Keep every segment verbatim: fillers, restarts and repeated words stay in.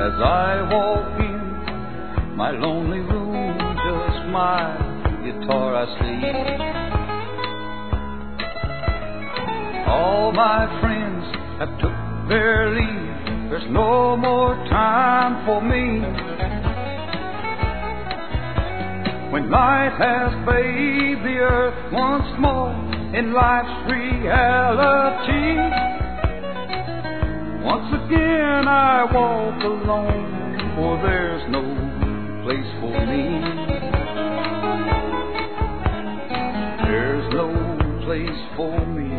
As I walk in my lonely room, just my guitar I see. All my friends have took their leave, there's no more time for me. When life has bathed the earth once more in life's reality, once again I walk alone, for there's no place for me. There's no place for me.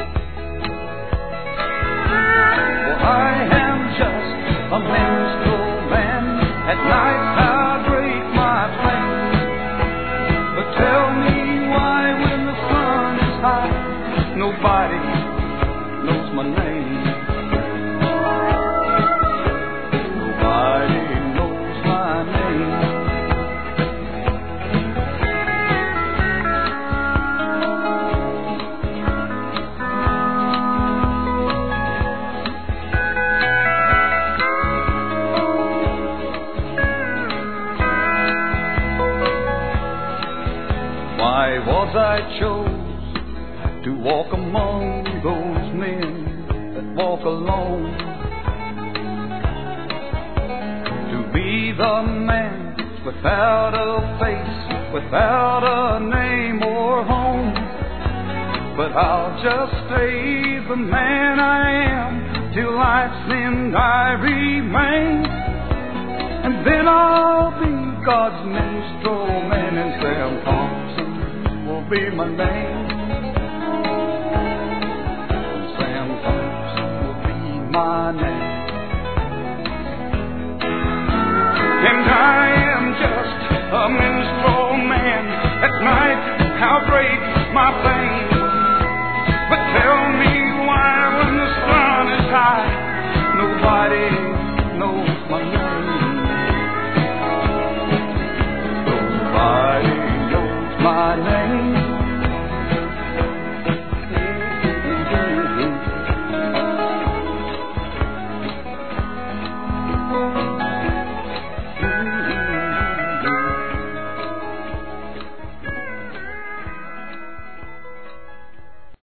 For I am just a minstrel man. At night I break my plans. But tell me why when the sun is high, nobody knows my name. Why was I chose to walk among those men that walk alone? To be the man without a face, without a name or home. But I'll just stay the man I am till life's end I remain. And then I'll be God's minstrel man, and Sam Thompson will be my name. Sam Thompson will be my name. And I am just a minstrel man. At night I'll break my